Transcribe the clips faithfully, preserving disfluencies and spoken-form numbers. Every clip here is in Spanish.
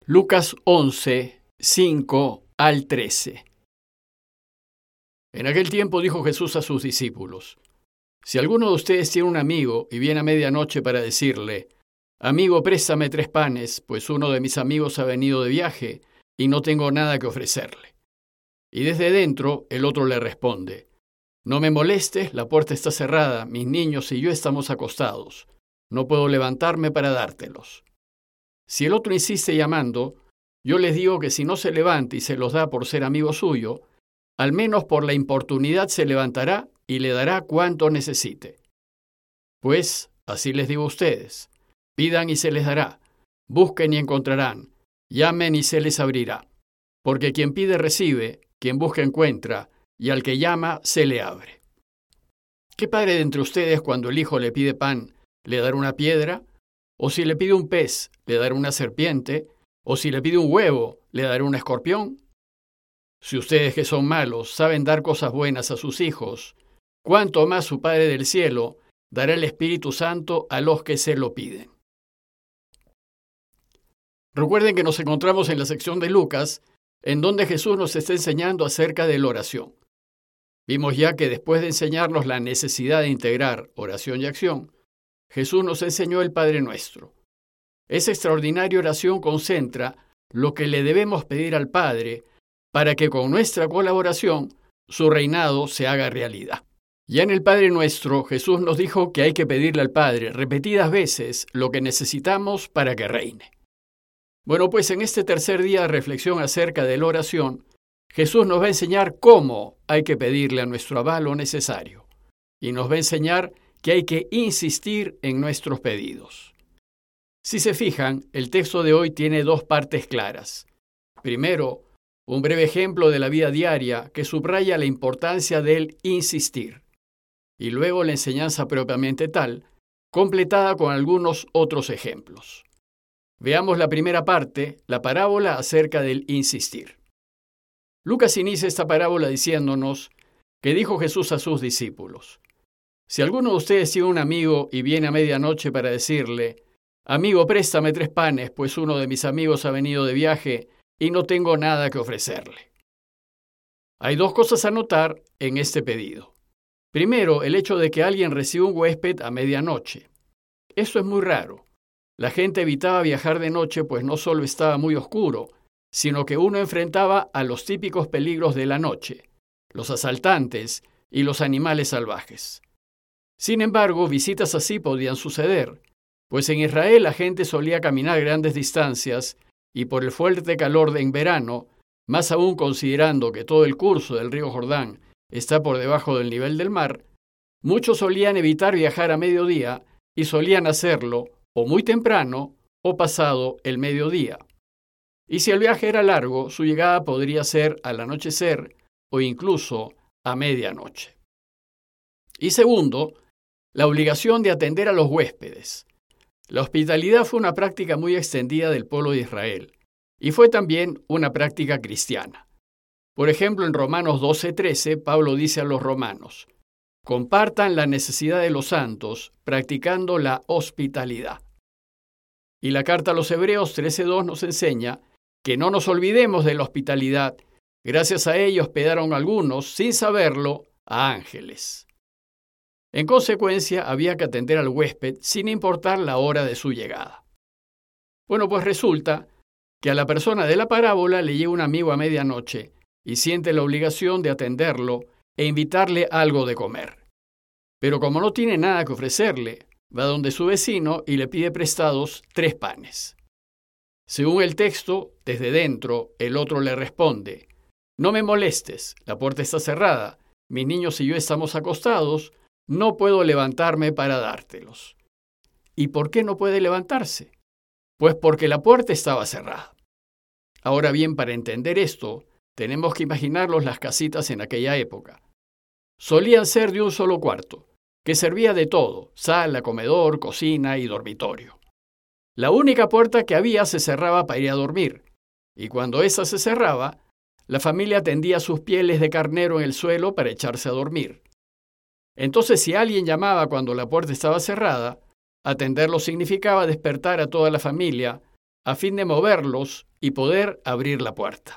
Lucas once, cinco al trece. En aquel tiempo dijo Jesús a sus discípulos: Si alguno de ustedes tiene un amigo y viene a medianoche para decirle: Amigo, préstame tres panes, pues uno de mis amigos ha venido de viaje y no tengo nada que ofrecerle. Y desde dentro el otro le responde: No me molestes, la puerta está cerrada, mis niños y yo estamos acostados. No puedo levantarme para dártelos. Si el otro insiste llamando, yo les digo que si no se levanta y se los da por ser amigo suyo, al menos por la importunidad se levantará y le dará cuanto necesite. Pues, así les digo a ustedes, pidan y se les dará, busquen y encontrarán, llamen y se les abrirá. Porque quien pide recibe, quien busca encuentra, y al que llama se le abre. ¿Qué padre de entre ustedes cuando el hijo le pide pan, le dará una piedra? ¿O si le pide un pez, le dará una serpiente? ¿O si le pide un huevo, le dará un escorpión? Si ustedes que son malos saben dar cosas buenas a sus hijos, ¿cuánto más su Padre del cielo dará el Espíritu Santo a los que se lo piden? Recuerden que nos encontramos en la sección de Lucas, en donde Jesús nos está enseñando acerca de la oración. Vimos ya que después de enseñarnos la necesidad de integrar oración y acción, Jesús nos enseñó el Padre Nuestro. Esa extraordinaria oración concentra lo que le debemos pedir al Padre para que con nuestra colaboración su reinado se haga realidad. Ya en el Padre Nuestro, Jesús nos dijo que hay que pedirle al Padre repetidas veces lo que necesitamos para que reine. Bueno, pues en este tercer día de reflexión acerca de la oración, Jesús nos va a enseñar cómo hay que pedirle a nuestro Abba lo necesario, y nos va a enseñar que hay que insistir en nuestros pedidos. Si se fijan, el texto de hoy tiene dos partes claras. Primero, un breve ejemplo de la vida diaria que subraya la importancia del insistir. Y luego la enseñanza propiamente tal, completada con algunos otros ejemplos. Veamos la primera parte, la parábola acerca del insistir. Lucas inicia esta parábola diciéndonos que dijo Jesús a sus discípulos: Si alguno de ustedes tiene un amigo y viene a medianoche para decirle: Amigo, préstame tres panes, pues uno de mis amigos ha venido de viaje y no tengo nada que ofrecerle. Hay dos cosas a notar en este pedido. Primero, el hecho de que alguien reciba un huésped a medianoche. Esto es muy raro. La gente evitaba viajar de noche, pues no solo estaba muy oscuro, sino que uno enfrentaba a los típicos peligros de la noche, los asaltantes y los animales salvajes. Sin embargo, visitas así podían suceder, pues en Israel la gente solía caminar grandes distancias y por el fuerte calor de en verano, más aún considerando que todo el curso del río Jordán está por debajo del nivel del mar, muchos solían evitar viajar a mediodía y solían hacerlo o muy temprano o pasado el mediodía. Y si el viaje era largo, su llegada podría ser al anochecer o incluso a medianoche. Y segundo, la obligación de atender a los huéspedes. La hospitalidad fue una práctica muy extendida del pueblo de Israel y fue también una práctica cristiana. Por ejemplo, en Romanos doce trece, Pablo dice a los romanos: compartan la necesidad de los santos practicando la hospitalidad. Y la carta a los Hebreos trece dos nos enseña que no nos olvidemos de la hospitalidad. Gracias a ello hospedaron algunos, sin saberlo, a ángeles. En consecuencia, había que atender al huésped sin importar la hora de su llegada. Bueno, pues resulta que a la persona de la parábola le llega un amigo a medianoche y siente la obligación de atenderlo e invitarle algo de comer. Pero como no tiene nada que ofrecerle, va donde su vecino y le pide prestados tres panes. Según el texto, desde dentro, el otro le responde: No me molestes, la puerta está cerrada, mis niños y yo estamos acostados, no puedo levantarme para dártelos. ¿Y por qué no puede levantarse? Pues porque la puerta estaba cerrada. Ahora bien, para entender esto, tenemos que imaginarnos las casitas en aquella época. Solían ser de un solo cuarto, que servía de todo: sala, comedor, cocina y dormitorio. La única puerta que había se cerraba para ir a dormir, y cuando esa se cerraba, la familia tendía sus pieles de carnero en el suelo para echarse a dormir. Entonces, si alguien llamaba cuando la puerta estaba cerrada, atenderlo significaba despertar a toda la familia a fin de moverlos y poder abrir la puerta.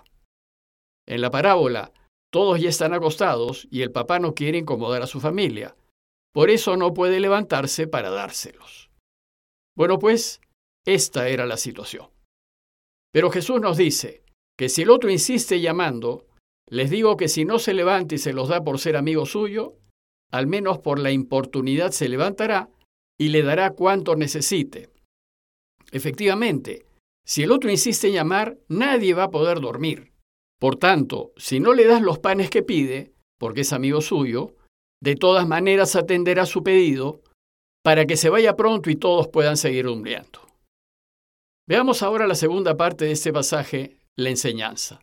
En la parábola, todos ya están acostados y el papá no quiere incomodar a su familia. Por eso no puede levantarse para dárselos. Bueno, pues, esta era la situación. Pero Jesús nos dice que si el otro insiste llamando, les digo que si no se levanta y se los da por ser amigo suyo, al menos por la importunidad se levantará y le dará cuanto necesite. Efectivamente, si el otro insiste en llamar, nadie va a poder dormir. Por tanto, si no le das los panes que pide, porque es amigo suyo, de todas maneras atenderá su pedido para que se vaya pronto y todos puedan seguir durmiendo. Veamos ahora la segunda parte de este pasaje, la enseñanza.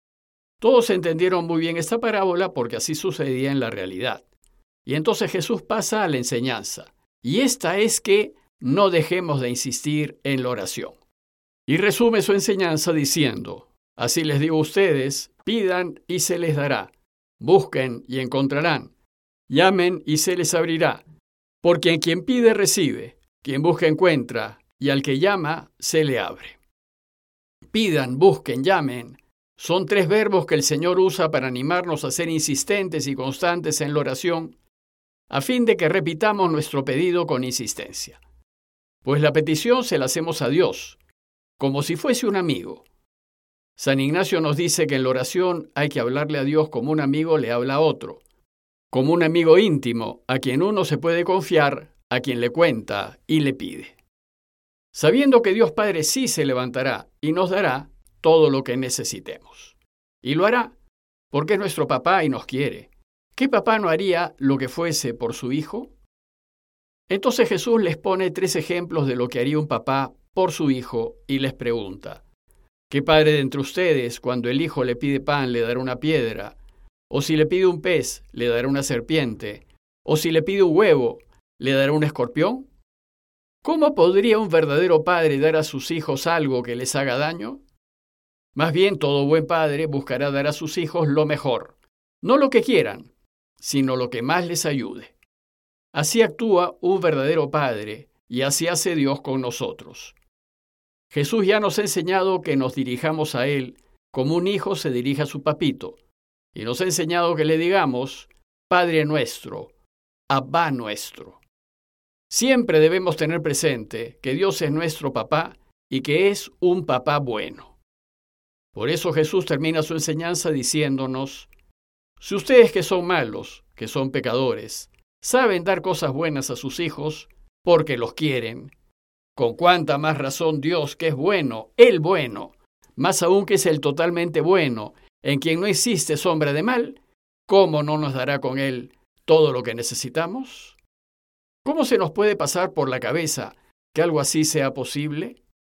Todos entendieron muy bien esta parábola porque así sucedía en la realidad. Y entonces Jesús pasa a la enseñanza. Y esta es que no dejemos de insistir en la oración. Y resume su enseñanza diciendo: así les digo a ustedes, pidan y se les dará, busquen y encontrarán, llamen y se les abrirá, porque a quien pide recibe, quien busca encuentra, y al que llama se le abre. Pidan, busquen, llamen, son tres verbos que el Señor usa para animarnos a ser insistentes y constantes en la oración, a fin de que repitamos nuestro pedido con insistencia. Pues la petición se la hacemos a Dios, como si fuese un amigo. San Ignacio nos dice que en la oración hay que hablarle a Dios como un amigo le habla a otro, como un amigo íntimo a quien uno se puede confiar, a quien le cuenta y le pide. Sabiendo que Dios Padre sí se levantará y nos dará todo lo que necesitemos. Y lo hará, porque es nuestro papá y nos quiere. ¿Qué papá no haría lo que fuese por su hijo? Entonces Jesús les pone tres ejemplos de lo que haría un papá por su hijo y les pregunta: ¿qué padre de entre ustedes, cuando el hijo le pide pan, le dará una piedra? ¿O si le pide un pez, le dará una serpiente? ¿O si le pide un huevo, le dará un escorpión? ¿Cómo podría un verdadero padre dar a sus hijos algo que les haga daño? Más bien, todo buen padre buscará dar a sus hijos lo mejor, no lo que quieran, sino lo que más les ayude. Así actúa un verdadero padre, y así hace Dios con nosotros. Jesús ya nos ha enseñado que nos dirijamos a Él como un hijo se dirige a su papito, y nos ha enseñado que le digamos: Padre nuestro, Abba nuestro. Siempre debemos tener presente que Dios es nuestro papá y que es un papá bueno. Por eso Jesús termina su enseñanza diciéndonos: si ustedes que son malos, que son pecadores, saben dar cosas buenas a sus hijos porque los quieren, con cuánta más razón Dios, que es bueno, el bueno, más aún que es el totalmente bueno, en quien no existe sombra de mal, ¿cómo no nos dará con Él todo lo que necesitamos? ¿Cómo se nos puede pasar por la cabeza que algo así sea posible?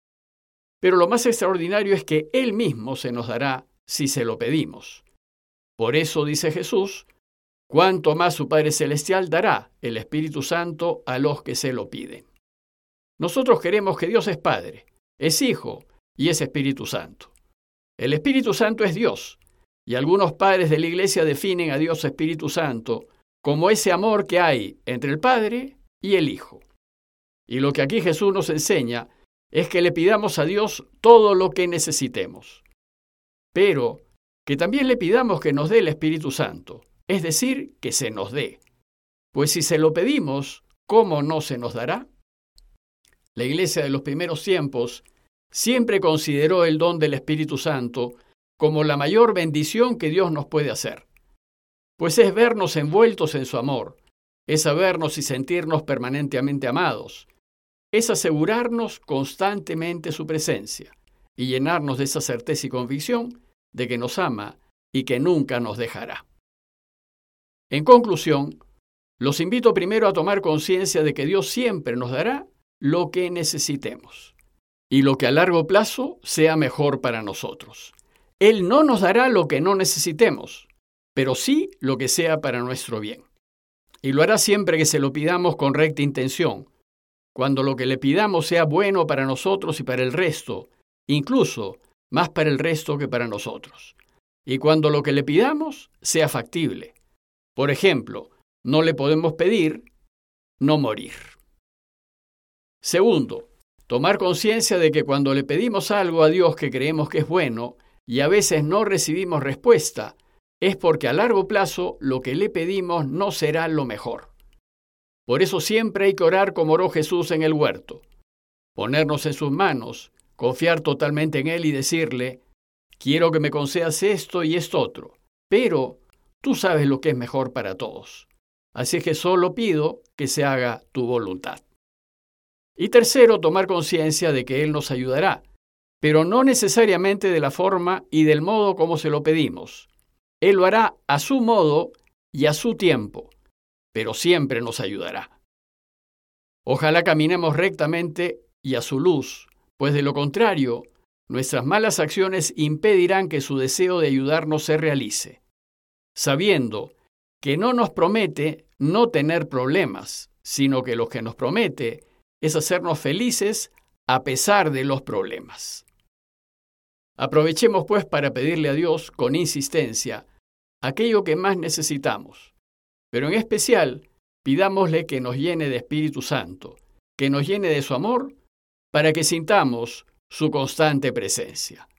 Pero lo más extraordinario es que Él mismo se nos dará si se lo pedimos. Por eso dice Jesús: cuánto más su Padre Celestial dará el Espíritu Santo a los que se lo piden. Nosotros queremos que Dios es Padre, es Hijo y es Espíritu Santo. El Espíritu Santo es Dios, y algunos padres de la Iglesia definen a Dios Espíritu Santo como ese amor que hay entre el Padre y el Hijo. Y lo que aquí Jesús nos enseña es que le pidamos a Dios todo lo que necesitemos, pero que también le pidamos que nos dé el Espíritu Santo, es decir, que se nos dé. Pues si se lo pedimos, ¿cómo no se nos dará? La Iglesia de los primeros tiempos siempre consideró el don del Espíritu Santo como la mayor bendición que Dios nos puede hacer, pues es vernos envueltos en su amor, es sabernos y sentirnos permanentemente amados, es asegurarnos constantemente su presencia y llenarnos de esa certeza y convicción de que nos ama y que nunca nos dejará. En conclusión, los invito primero a tomar conciencia de que Dios siempre nos dará lo que necesitemos y lo que a largo plazo sea mejor para nosotros. Él no nos dará lo que no necesitemos, pero sí lo que sea para nuestro bien. Y lo hará siempre que se lo pidamos con recta intención, cuando lo que le pidamos sea bueno para nosotros y para el resto, incluso más para el resto que para nosotros. Y cuando lo que le pidamos sea factible. Por ejemplo, no le podemos pedir no morir. Segundo, Tomar conciencia de que cuando le pedimos algo a Dios que creemos que es bueno y a veces no recibimos respuesta, es porque a largo plazo lo que le pedimos no será lo mejor. Por eso siempre hay que orar como oró Jesús en el huerto, ponernos en sus manos, confiar totalmente en Él y decirle, quiero que me concedas esto y esto otro, pero tú sabes lo que es mejor para todos. Así que solo pido que se haga tu voluntad. Y tercero, tomar conciencia de que Él nos ayudará, pero no necesariamente de la forma y del modo como se lo pedimos. Él lo hará a su modo y a su tiempo, pero siempre nos ayudará. Ojalá caminemos rectamente y a su luz, pues de lo contrario, nuestras malas acciones impedirán que su deseo de ayudarnos se realice, sabiendo que no nos promete no tener problemas, sino que lo que nos promete es hacernos felices a pesar de los problemas. Aprovechemos pues para pedirle a Dios con insistencia aquello que más necesitamos, pero en especial pidámosle que nos llene de Espíritu Santo, que nos llene de su amor, para que sintamos su constante presencia.